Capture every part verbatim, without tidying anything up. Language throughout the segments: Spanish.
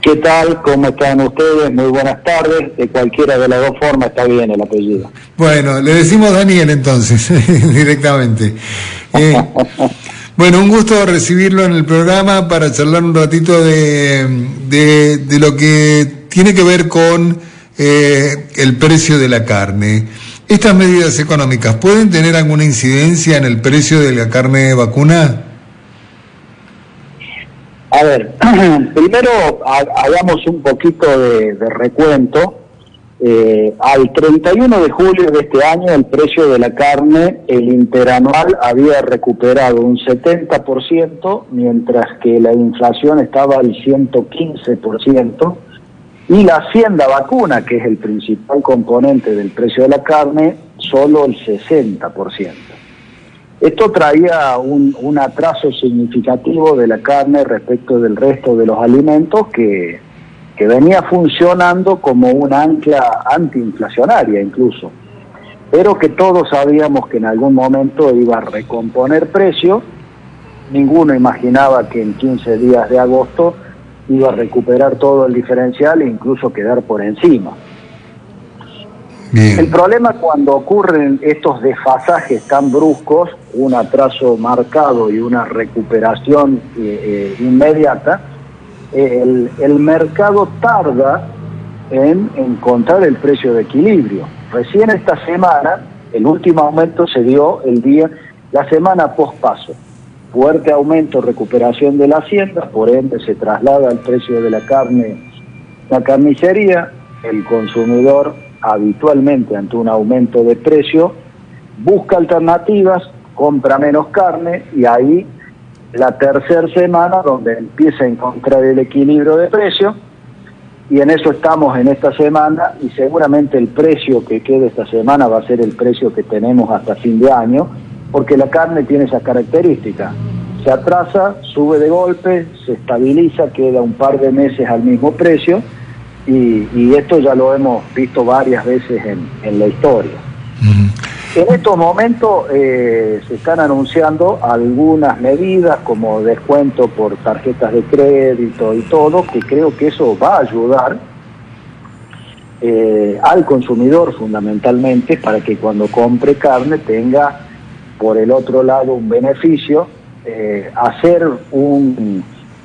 ¿Qué tal? ¿Cómo están ustedes? Muy buenas tardes. De cualquiera de las dos formas está bien el apellido. Bueno, le decimos Daniel entonces, directamente. Eh, bueno, un gusto recibirlo en el programa para charlar un ratito de, de, de lo que tiene que ver con eh, el precio de la carne. ¿Estas medidas económicas pueden tener alguna incidencia en el precio de la carne vacuna? A ver, primero hagamos un poquito de, de recuento. Eh, al treinta y uno de julio de este año el precio de la carne, el interanual, había recuperado un setenta por ciento, mientras que la inflación estaba al ciento quince por ciento, y la hacienda vacuna, que es el principal componente del precio de la carne, solo el sesenta por ciento. Esto traía un, un atraso significativo de la carne respecto del resto de los alimentos que, que venía funcionando como un ancla antiinflacionaria incluso, pero que todos sabíamos que en algún momento iba a recomponer precio. Ninguno imaginaba que en quince días de agosto iba a recuperar todo el diferencial e incluso quedar por encima. Bien. El problema cuando ocurren estos desfasajes tan bruscos, un atraso marcado y una recuperación eh, eh, inmediata, eh, el, el mercado tarda en encontrar el precio de equilibrio. Recién esta semana, el último aumento se dio el día, la semana post-paso. Fuerte aumento, recuperación de la hacienda, por ende se traslada el precio de la carne, la carnicería, el consumidor habitualmente ante un aumento de precio busca alternativas, compra menos carne, y ahí la tercera semana donde empieza a encontrar el equilibrio de precio, y en eso estamos en esta semana, y seguramente el precio que quede esta semana va a ser el precio que tenemos hasta fin de año, porque la carne tiene esa característica: se atrasa, sube de golpe, se estabiliza, queda un par de meses al mismo precio. Y, y esto ya lo hemos visto varias veces en, en la historia. Uh-huh. En estos momentos eh, se están anunciando algunas medidas como descuento por tarjetas de crédito y todo, que creo que eso va a ayudar eh, al consumidor fundamentalmente, para que cuando compre carne tenga por el otro lado un beneficio. Eh, hacer un...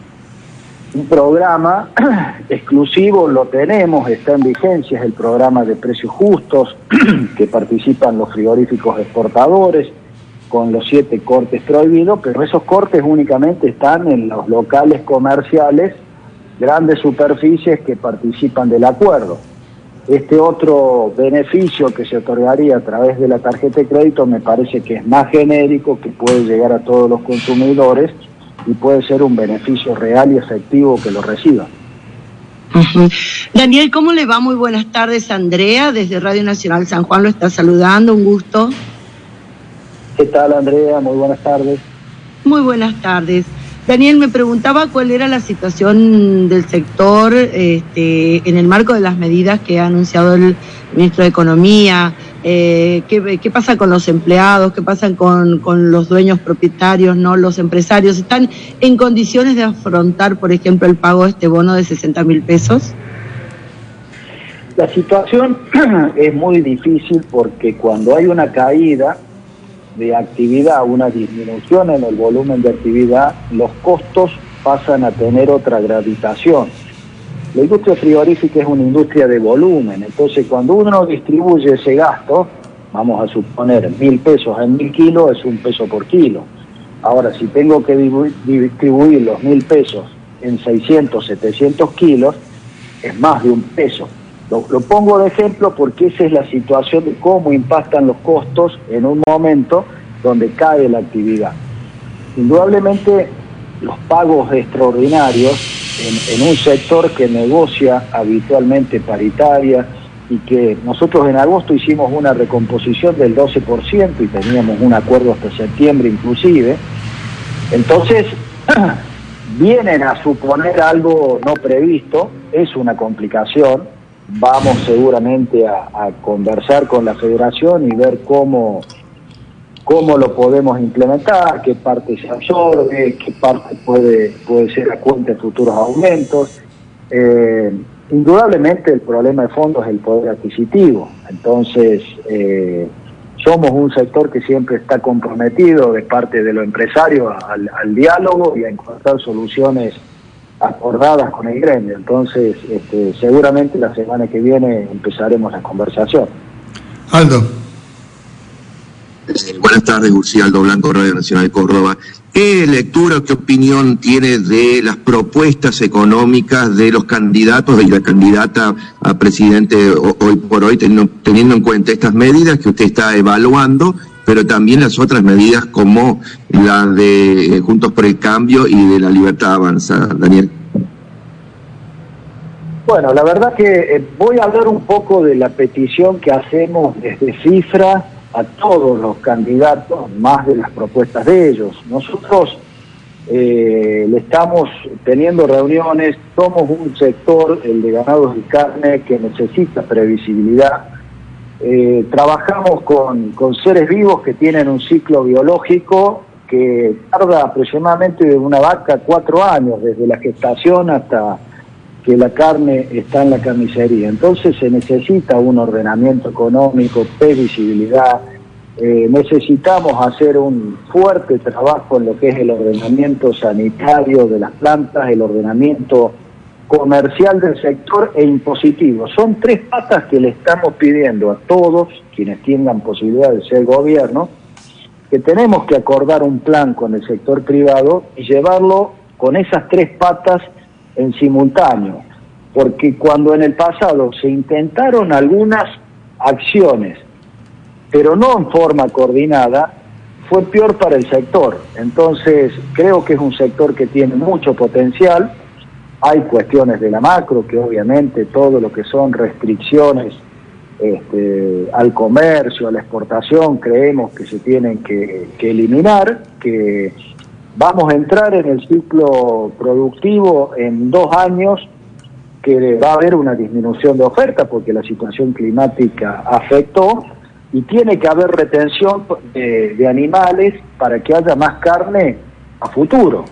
Un programa exclusivo lo tenemos, está en vigencia, es el programa de precios justos, que participan los frigoríficos exportadores con los siete cortes prohibidos, pero esos cortes únicamente están en los locales comerciales, grandes superficies que participan del acuerdo. Este otro beneficio que se otorgaría a través de la tarjeta de crédito me parece que es más genérico, que puede llegar a todos los consumidores, y puede ser un beneficio real y efectivo que lo reciban. Uh-huh. Daniel, ¿cómo le va? Muy buenas tardes. Andrea, desde Radio Nacional San Juan, lo está saludando, un gusto. ¿Qué tal, Andrea? Muy buenas tardes. Muy buenas tardes. Daniel, me preguntaba cuál era la situación del sector este, en el marco de las medidas que ha anunciado el ministro de Economía. Eh, ¿qué, ¿Qué pasa con los empleados? ¿Qué pasa con, con los dueños propietarios, no los empresarios? ¿Están en condiciones de afrontar, por ejemplo, el pago de este bono de sesenta mil pesos? La situación es muy difícil porque cuando hay una caída de actividad, una disminución en el volumen de actividad, los costos pasan a tener otra gravitación. La industria frigorífica es una industria de volumen, entonces cuando uno distribuye ese gasto, vamos a suponer mil pesos en mil kilos, es un peso por kilo. Ahora, si tengo que distribuir los mil pesos en seiscientos, setecientos kilos, es más de un peso. Lo, lo pongo de ejemplo porque esa es la situación de cómo impactan los costos en un momento donde cae la actividad. Indudablemente, los pagos extraordinarios en, en un sector que negocia habitualmente paritaria y que nosotros en agosto hicimos una recomposición del doce por ciento y teníamos un acuerdo hasta septiembre inclusive, entonces vienen a suponer algo no previsto, es una complicación. Vamos seguramente a, a conversar con la federación y ver cómo, cómo lo podemos implementar, qué parte se absorbe, qué parte puede, puede ser a cuenta de futuros aumentos. Eh, indudablemente el problema de fondo es el poder adquisitivo. Entonces, eh, somos un sector que siempre está comprometido de parte de los empresarios al, al diálogo y a encontrar soluciones acordadas con el gremio. Entonces, este, seguramente la semana que viene empezaremos la conversación. Aldo. Eh, buenas tardes, Ursi, Aldo Blanco, Radio Nacional de Córdoba. ¿Qué lectura o qué opinión tiene de las propuestas económicas de los candidatos, de la candidata a presidente hoy por hoy, teniendo, teniendo en cuenta estas medidas que usted está evaluando, pero también las otras medidas como la de eh, Juntos por el Cambio y de la Libertad Avanza, Daniel? Bueno, la verdad que eh, voy a hablar un poco de la petición que hacemos desde Cifra a todos los candidatos, más de las propuestas de ellos. Nosotros eh, le estamos teniendo reuniones, somos un sector, el de ganados y carne, que necesita previsibilidad. Eh, trabajamos con, con seres vivos que tienen un ciclo biológico que tarda aproximadamente de una vaca cuatro años, desde la gestación hasta que la carne está en la carnicería. Entonces se necesita un ordenamiento económico, previsibilidad, eh, necesitamos hacer un fuerte trabajo en lo que es el ordenamiento sanitario de las plantas, el ordenamiento comercial del sector e impositivo. Son tres patas que le estamos pidiendo a todos quienes tengan posibilidad de ser gobierno, que tenemos que acordar un plan con el sector privado y llevarlo con esas tres patas en simultáneo, porque cuando en el pasado se intentaron algunas acciones, pero no en forma coordinada, fue peor para el sector. Entonces, creo que es un sector que tiene mucho potencial. Hay cuestiones de la macro, que obviamente todo lo que son restricciones este, al comercio, a la exportación, creemos que se tienen que, que eliminar, que vamos a entrar en el ciclo productivo en dos años, que va a haber una disminución de oferta porque la situación climática afectó, y tiene que haber retención de, de animales para que haya más carne a futuro.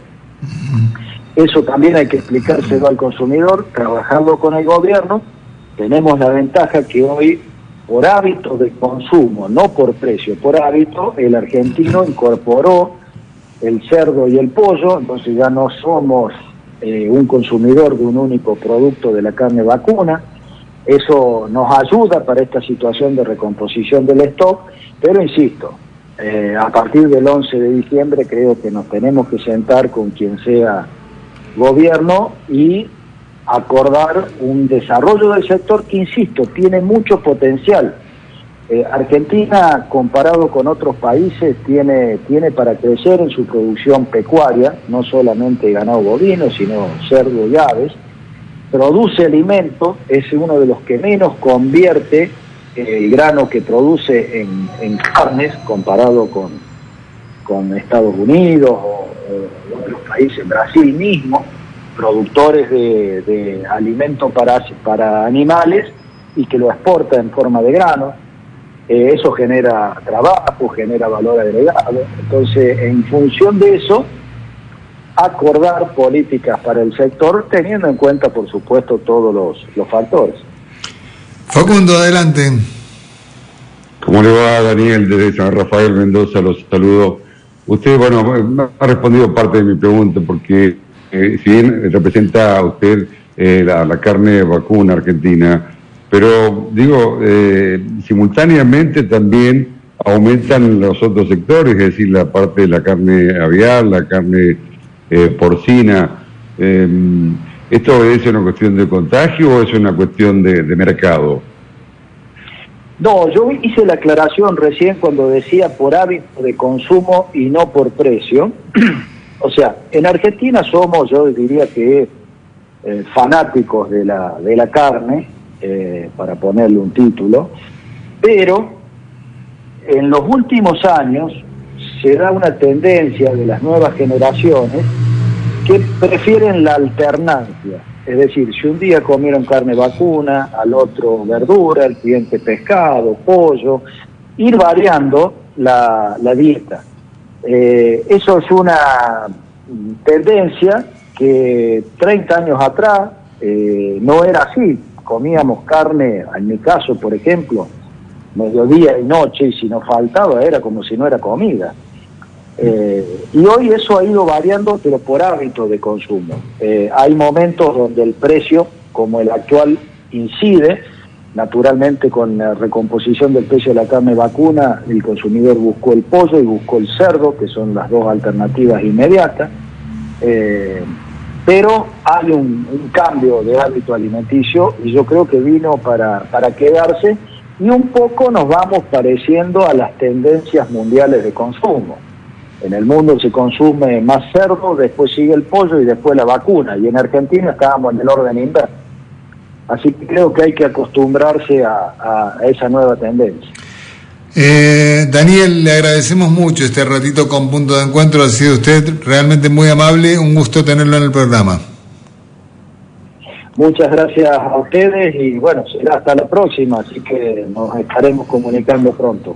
Eso también hay que explicárselo al consumidor, trabajando con el gobierno. Tenemos la ventaja que hoy, por hábito de consumo, no por precio, por hábito, el argentino incorporó el cerdo y el pollo, entonces ya no somos eh, un consumidor de un único producto de la carne vacuna. Eso nos ayuda para esta situación de recomposición del stock, pero insisto, eh, a partir del once de diciembre creo que nos tenemos que sentar con quien sea gobierno y acordar un desarrollo del sector que, insisto, tiene mucho potencial. Eh, Argentina, comparado con otros países, tiene, tiene para crecer en su producción pecuaria, no solamente ganado bovino, sino cerdo y aves. Produce alimentos, es uno de los que menos convierte el grano que produce en, en carnes, comparado con, con Estados Unidos o, o otros países, Brasil mismo, productores de, de alimentos para, para animales y que lo exporta en forma de grano. Eh, eso genera trabajo, genera valor agregado. Entonces, en función de eso, acordar políticas para el sector, teniendo en cuenta, por supuesto, todos los, los factores. Facundo, adelante. ¿Cómo le va, Daniel? Desde San Rafael, Mendoza, los saludo. Usted, bueno, me ha respondido parte de mi pregunta, porque eh, si bien representa a usted eh, la, la carne vacuna argentina, pero digo, eh, simultáneamente también aumentan los otros sectores, es decir, la parte de la carne aviar, la carne eh, porcina. Eh, ¿Esto es una cuestión de contagio o es una cuestión de, de mercado? No, yo hice la aclaración recién cuando decía por hábito de consumo y no por precio. O sea, en Argentina somos, yo diría que eh, fanáticos de la, de la carne, eh, para ponerle un título, pero en los últimos años se da una tendencia de las nuevas generaciones que prefieren la alternancia. Es decir, si un día comieron carne vacuna, al otro verdura, al siguiente pescado, pollo, ir variando la, la dieta. Eh, eso es una tendencia que treinta años atrás eh, no era así. Comíamos carne, en mi caso, por ejemplo, mediodía y noche, y si nos faltaba era como si no era comida. Eh, y hoy eso ha ido variando, pero por hábito de consumo. Eh, hay momentos donde el precio, como el actual, incide. Naturalmente, con la recomposición del precio de la carne vacuna, el consumidor buscó el pollo y buscó el cerdo, que son las dos alternativas inmediatas. Eh, pero hay un, un cambio de hábito alimenticio y yo creo que vino para, para quedarse, y un poco nos vamos pareciendo a las tendencias mundiales de consumo. En el mundo se consume más cerdo, después sigue el pollo y después la vacuna, y en Argentina estábamos en el orden inverso. Así que creo que hay que acostumbrarse a, a esa nueva tendencia. Eh, Daniel, le agradecemos mucho este ratito con Punto de Encuentro. Ha sido usted realmente muy amable. Un gusto tenerlo en el programa. Muchas gracias a ustedes y bueno, será hasta la próxima, así que nos estaremos comunicando pronto.